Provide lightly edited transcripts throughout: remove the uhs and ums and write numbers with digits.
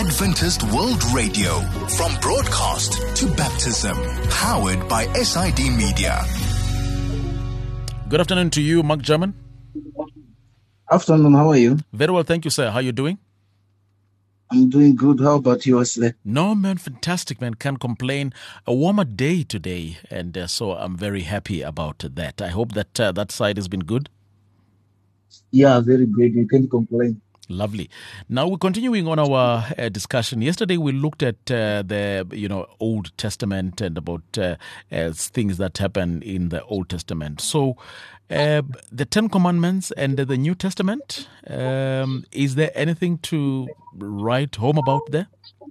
Adventist World Radio, from broadcast to baptism, powered by SID Media. Good afternoon to you, Mark German. Afternoon, how are you? Very well, thank you, sir. How are you doing? I'm doing good. How about you, Wesley? No, man, fantastic, man. Can't complain. A warmer day today, and so I'm very happy about that. I hope that that side has been good. Yeah, very great. You can't complain. Lovely. Now we're continuing on our discussion. Yesterday we looked at the Old Testament and about things that happen in the Old Testament. So the Ten Commandments and the New Testament, is there anything to write home about there?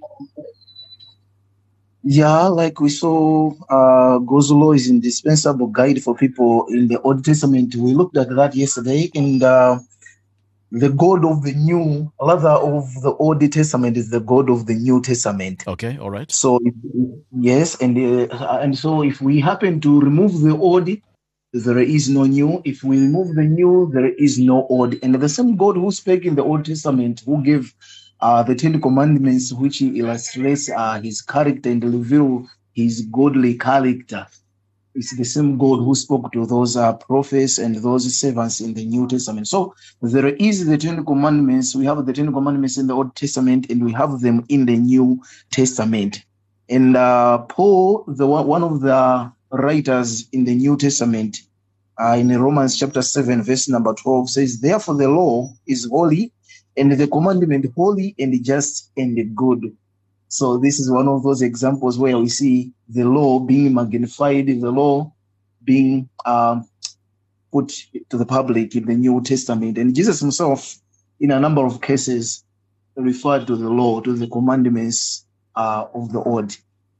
Yeah, like we saw, God's law is indispensable guide for people in the Old Testament. We looked at that yesterday, and the God of the New, rather of the Old Testament, is the God of the New Testament. Okay, all right. So yes, and so if we happen to remove the Old, there is no New. If we remove the New, there is no Old. And the same God who spake in the Old Testament, who gave the Ten Commandments, which illustrates his character and reveal his godly character, it's the same God who spoke to those prophets and those servants in the New Testament. So there is the Ten Commandments. We have the Ten Commandments in the Old Testament, and we have them in the New Testament. And Paul, one of the writers in the New Testament, in Romans chapter 7, verse number 12, says, "Therefore the law is holy, and the commandment holy and just and good." So this is one of those examples where we see the law being magnified, the law being put to the public in the New Testament. And Jesus himself, in a number of cases, referred to the law, to the commandments of the Old.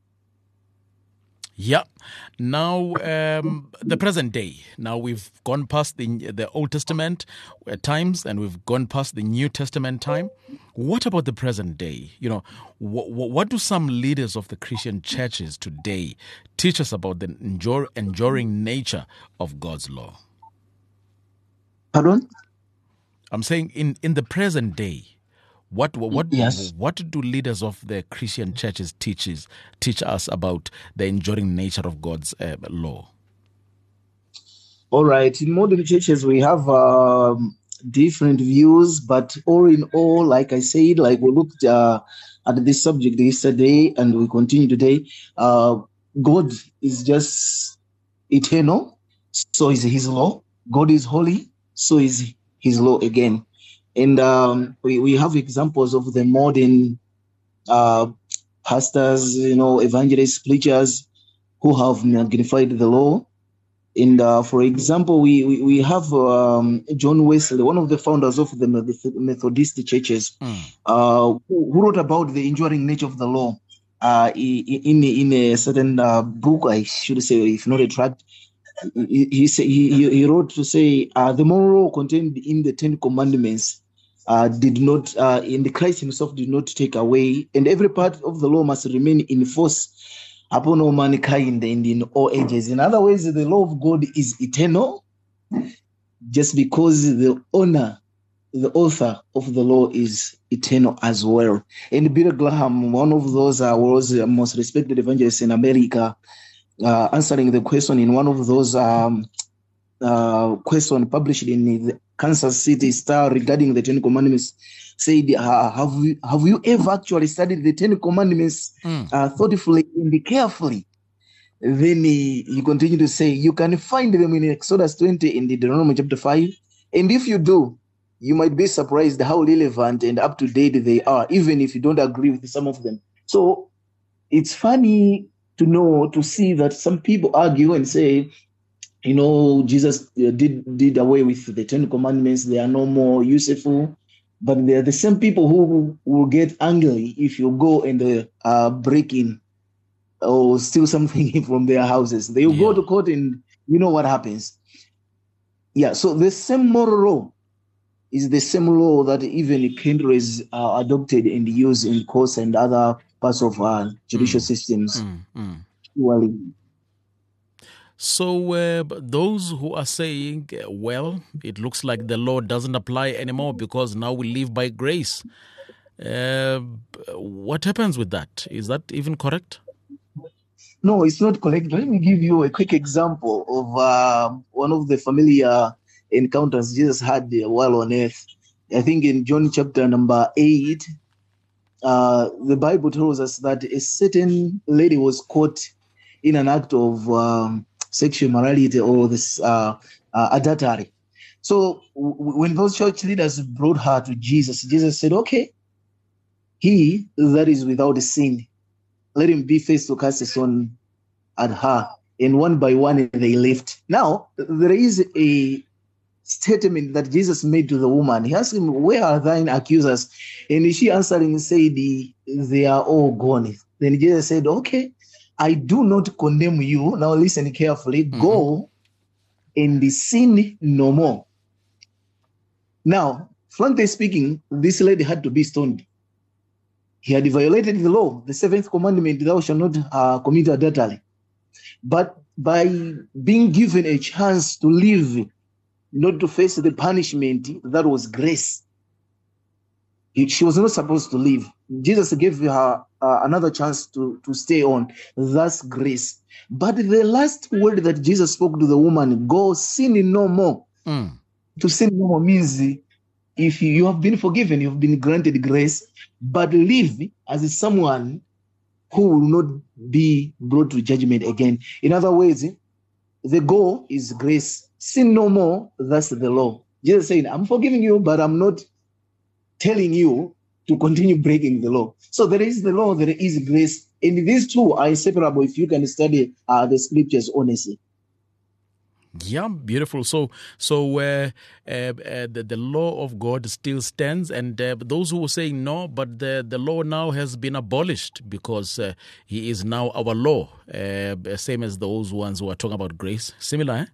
Yeah. Now, the present day. Now we've gone past the Old Testament at times, and we've gone past the New Testament time. What about the present day? What do some leaders of the Christian churches today teach us about the enduring nature of God's law? Pardon? I'm saying in the present day. What Yes. What do leaders of the Christian churches teach us about the enduring nature of God's law? All right. In modern churches, we have different views, but all in all, like I said, like we looked at this subject yesterday, and we continue today. God is just eternal, so is His law. God is holy, so is His law again. And we have examples of the modern pastors, evangelists, preachers who have magnified the law. And for example, we have John Wesley, one of the founders of the Methodist churches, who wrote about the enduring nature of the law in a certain book, I should say, if not a tract. He wrote to say the moral law contained in the Ten Commandments did not, in the Christ himself did not take away, and every part of the law must remain in force upon all mankind and in all ages. In other words, the law of God is eternal, just because the author of the law is eternal as well. And Billy Graham, one of those was the most respected evangelist in America, answering the question in one of those questions published in the Kansas City Star regarding the Ten Commandments, said, have you ever actually studied the Ten Commandments thoughtfully and carefully? Then he continued to say, you can find them in Exodus 20 and Deuteronomy chapter 5. And if you do, you might be surprised how relevant and up to date they are, even if you don't agree with some of them. So it's funny to see that some people argue and say, Jesus did away with the Ten Commandments. They are no more useful. But they are the same people who will get angry if you go and break in or steal something from their houses. They will go to court, and you know what happens. Yeah, so the same moral law is the same law that even countries adopted and used in courts and other parts of judicial systems. Well, So those who are saying, well, it looks like the law doesn't apply anymore because now we live by grace. what happens with that? Is that even correct? No, it's not correct. Let me give you a quick example of one of the familiar encounters Jesus had while on earth. I think in John chapter number 8, the Bible tells us that a certain lady was caught in an act of sexual immorality or this adultery. So when those church leaders brought her to Jesus, Jesus said, okay, he that is without sin, let him be first to cast a stone at her. And one by one they left. Now, there is a statement that Jesus made to the woman. He asked him, where are thine accusers? And she answering said, they are all gone. Then Jesus said, okay, I do not condemn you. Now listen carefully. Go and sin no more. Now, frankly speaking, this lady had to be stoned. He had violated the law, the seventh commandment, thou shalt not commit adultery. But by being given a chance to live, not to face the punishment, that was grace. She was not supposed to leave. Jesus gave her another chance to stay on. That's grace. But the last word that Jesus spoke to the woman, go sin no more. To sin no more means if you have been forgiven, you've been granted grace, but live as someone who will not be brought to judgment again. In other words, the goal is grace. Sin no more, that's the law. Jesus saying, I'm forgiving you, but I'm not telling you to continue breaking the law. So there is the law, there is grace. And these two are inseparable if you can study the scriptures honestly. Yeah, beautiful. So the law of God still stands, and those who are saying no, but the law now has been abolished because he is now our law, same as those ones who are talking about grace. Similar, eh?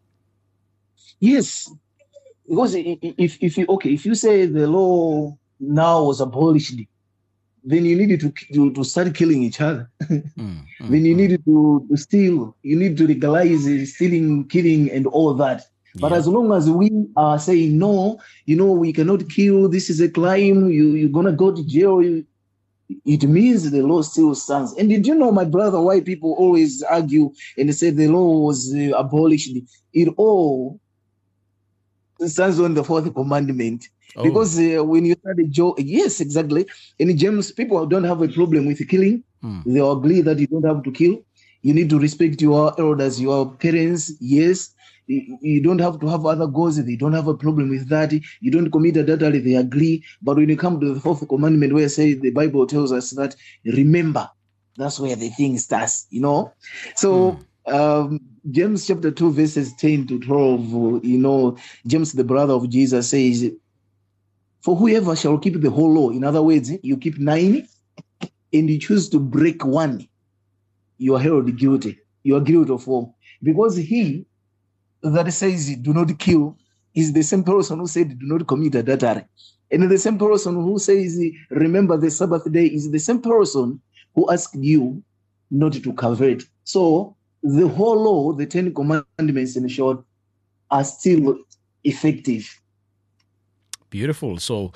Yes, because if you say the law now was abolished, then you needed to start killing each other. Then you needed to steal. You need to legalize stealing, killing, and all that. But as long as we are saying no, we cannot kill. This is a crime. You're gonna go to jail. It means the law still stands. And did you know, my brother, why people always argue and say the law was abolished? It all stands on the fourth commandment. Oh. Because when you study Job, yes, exactly. In James, people don't have a problem with killing. They agree that you don't have to kill. You need to respect your elders, your parents. Yes, you don't have to have other gods. They don't have a problem with that. You don't commit adultery. They agree. But when you come to the fourth commandment, where the Bible tells us that remember, that's where the thing starts. So. James chapter 2 verses 10 to 12, James, the brother of Jesus, says, for whoever shall keep the whole law, in other words, you keep 9 and you choose to break 1, you are held guilty. You are guilty of all. Because he that says do not kill is the same person who said do not commit adultery. And the same person who says remember the Sabbath day is the same person who asked you not to covet. So the whole law, the 10 commandments in short, are still effective. Beautiful. So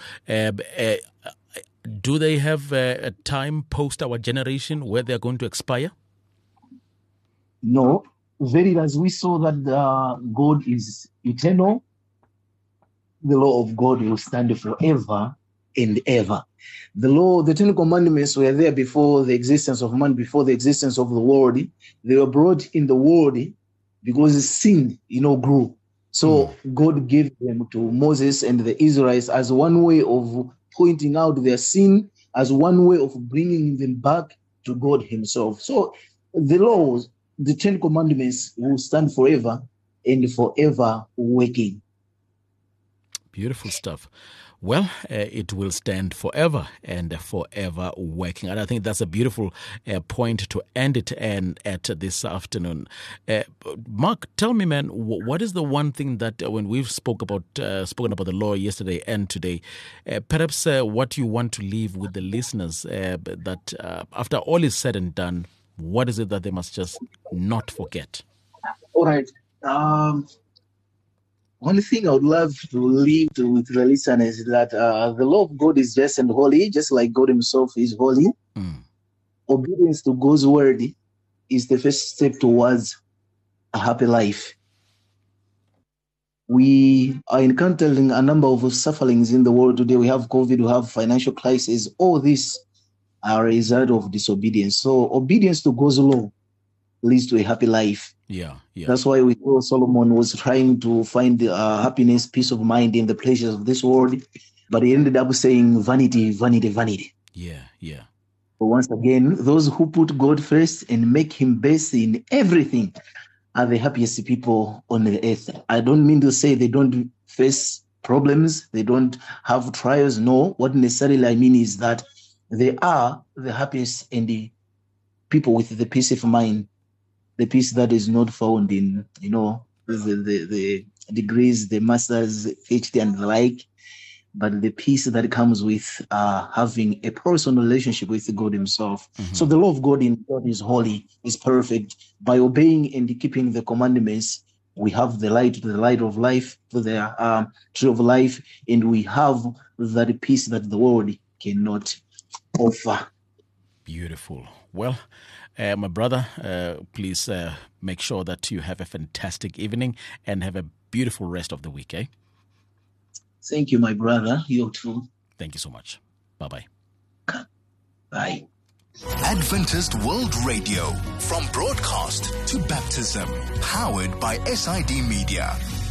do they have a time post our generation where they're going to expire? No. Very as we saw that God is eternal, the law of God will stand forever and ever. The law, the 10 commandments were there before the existence of man, before the existence of the world. They were brought in the world because sin, grew. So God gave them to Moses and the Israelites as one way of pointing out their sin, as one way of bringing them back to God himself. So the laws, the 10 commandments will stand forever and forever working. Beautiful stuff. Well, it will stand forever and forever working. And I think that's a beautiful point to end it at this afternoon. Mark, tell me, man, what is the one thing that when we've spoken about the law yesterday and today, perhaps what you want to leave with the listeners that after all is said and done, what is it that they must just not forget? All right. one thing I would love to leave with the listeners is that the law of God is just and holy, just like God himself is holy. Obedience to God's word is the first step towards a happy life. We are encountering a number of sufferings in the world today. We have COVID, we have financial crisis. All these are a result of disobedience. So obedience to God's law leads to a happy life. Yeah. That's why we saw Solomon was trying to find happiness, peace of mind in the pleasures of this world, but he ended up saying vanity, vanity, vanity. Yeah. But once again, those who put God first and make him best in everything are the happiest people on the earth. I don't mean to say they don't face problems, they don't have trials. No, what necessarily I mean is that they are the happiest and the people with the peace of mind, the peace that is not found in, the degrees, the masters, PhD and the like, but the peace that comes with having a personal relationship with God himself. So the law of God in God is holy, is perfect. By obeying and keeping the commandments, we have the light of life, to the tree of life, and we have that peace that the world cannot offer. Beautiful. Well, my brother, please make sure that you have a fantastic evening and have a beautiful rest of the week, eh? Thank you, my brother. You too. Thank you so much. Bye-bye. Bye. Adventist World Radio, from broadcast to baptism, powered by SID Media.